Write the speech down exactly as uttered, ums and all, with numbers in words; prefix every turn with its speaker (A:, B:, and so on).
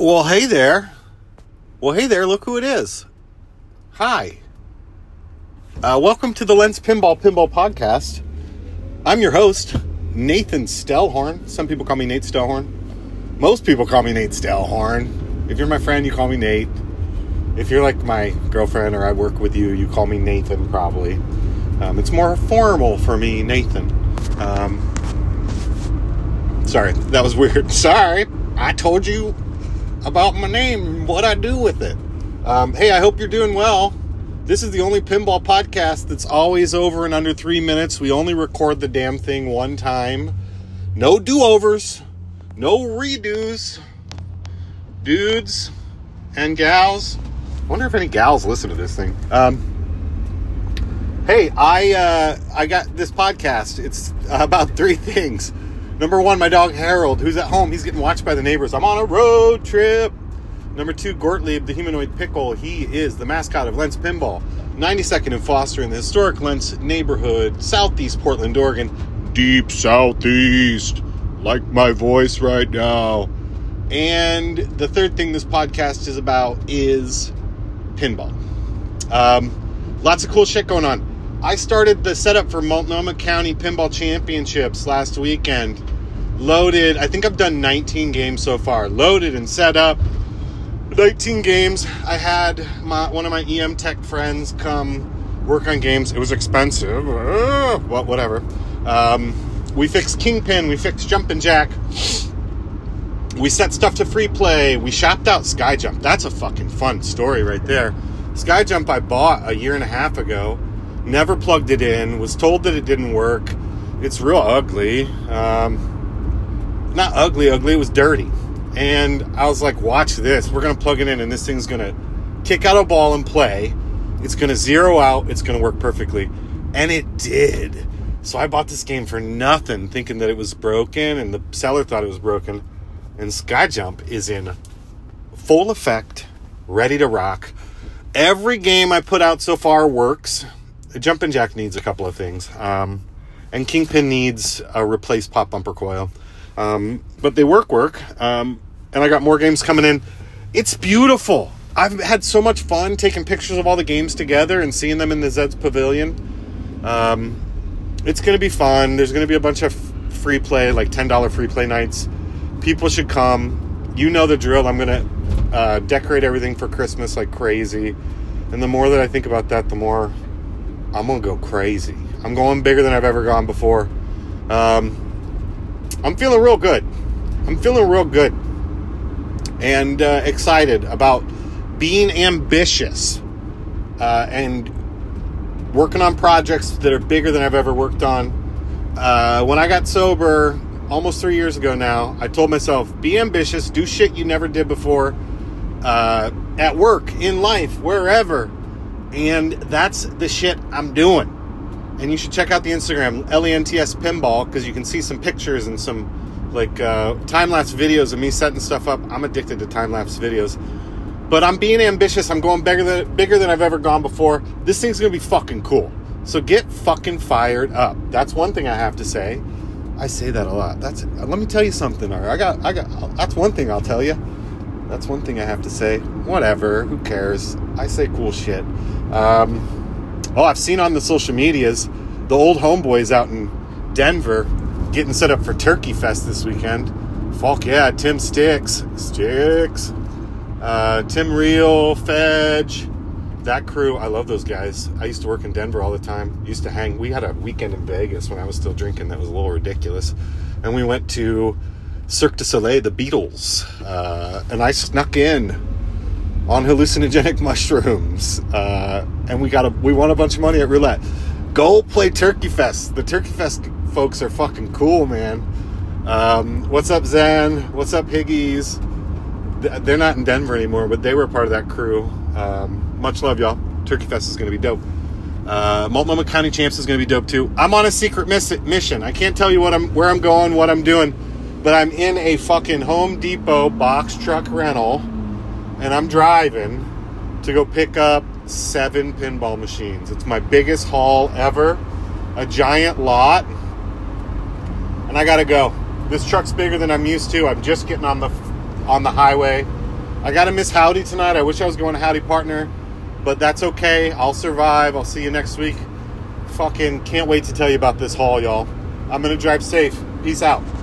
A: Well, hey there. Well, hey there, look who it is. Hi. Uh, welcome to the Lens Pinball Pinball Podcast. I'm your host, Nathan Stellhorn. Some people call me Nate Stellhorn. Most people call me Nate Stellhorn. If you're my friend, you call me Nate. If you're like my girlfriend or I work with you, you call me Nathan, probably. Um, it's more formal for me, Nathan. Um, sorry, that was weird. Sorry, I told you about my name and what I do with it. Um, hey, I hope you're doing well. This is the only pinball podcast that's always over in under three minutes. We only record the damn thing one time. No do-overs. No redos. Dudes and gals. I wonder if any gals listen to this thing. Um, hey, I uh, I got this podcast. It's about three things. Number one, my dog Harold, who's at home. He's getting watched by the neighbors. I'm on a road trip. Number two, Gottlieb, the humanoid pickle. He is the mascot of Lens Pinball. ninety-second and Foster in the historic Lens neighborhood, southeast Portland, Oregon. Deep southeast, like my voice right now. And the third thing this podcast is about is pinball. Um, lots of cool shit going on. I started the setup for Multnomah County Pinball Championships last weekend. Loaded, I think I've done nineteen games so far. Loaded and set up. nineteen games. I had my one of my E M Tech friends come work on games. It was expensive. Uh, well, whatever. Um, we fixed Kingpin. We fixed Jumpin' Jack. We set stuff to free play. We shopped out Skyjump. That's a fucking fun story right there. Skyjump I bought a year and a half ago. Never plugged it in. Was told that it didn't work. It's real ugly. Um, not ugly, ugly. It was dirty. And I was like, watch this. We're going to plug it in, and this thing's going to kick out a ball and play. It's going to zero out. It's going to work perfectly. And it did. So I bought this game for nothing, thinking that it was broken, and the seller thought it was broken. And Skyjump is in full effect, ready to rock. Every game I put out so far works. Jumpin' Jack needs a couple of things. Um, and Kingpin needs a replaced pop bumper coil. Um, but they work, work. Um, and I got more games coming in. It's beautiful. I've had so much fun taking pictures of all the games together and seeing them in the Zed's Pavilion. Um, it's going to be fun. There's going to be a bunch of free play, like ten dollars free play nights. People should come. You know the drill. I'm going to uh, decorate everything for Christmas like crazy. And the more that I think about that, the more I'm going to go crazy. I'm going bigger than I've ever gone before. Um... I'm feeling real good. I'm feeling real good. And uh, excited about being ambitious uh, and working on projects that are bigger than I've ever worked on. Uh, when I got sober almost three years ago now, I told myself, be ambitious, do shit you never did before, uh, at work, in life, wherever. And that's the shit I'm doing. And you should check out the Instagram, L E N T S Pinball, because you can see some pictures and some, like, uh, time-lapse videos of me setting stuff up. I'm addicted to time-lapse videos. But I'm being ambitious. I'm going bigger than, bigger than I've ever gone before. This thing's going to be fucking cool. So get fucking fired up. That's one thing I have to say. I say that a lot. That's let me tell you something. I got, I got, that's one thing I'll tell you. That's one thing I have to say. Whatever. Who cares? I say cool shit. Um... Oh, I've seen on the social medias the old homeboys out in Denver getting set up for Turkey Fest this weekend. Fuck yeah, Tim Sticks. Sticks. Uh, Tim Reel, Fedge. That crew, I love those guys. I used to work in Denver all the time. Used to hang. We had a weekend in Vegas when I was still drinking that was a little ridiculous. And we went to Cirque du Soleil, the Beatles. Uh, and I snuck in on hallucinogenic mushrooms, uh, and we got a we won a bunch of money at roulette. Go play Turkey Fest. The Turkey Fest folks are fucking cool, man. Um, what's up, Zen? What's up, Higgies? They're not in Denver anymore, but they were part of that crew. Um, much love, y'all. Turkey Fest is going to be dope. Uh, Multnomah County Champs is going to be dope too. I'm on a secret miss- mission. I can't tell you what I'm where I'm going, what I'm doing, but I'm in a fucking Home Depot box truck rental. And I'm driving to go pick up seven pinball machines. It's my biggest haul ever. A giant lot. And I gotta go. This truck's bigger than I'm used to. I'm just getting on the on the highway. I got to miss Howdy tonight. I wish I was going to Howdy Partner, but that's okay. I'll survive. I'll see you next week. Fucking can't wait to tell you about this haul, y'all. I'm going to drive safe. Peace out.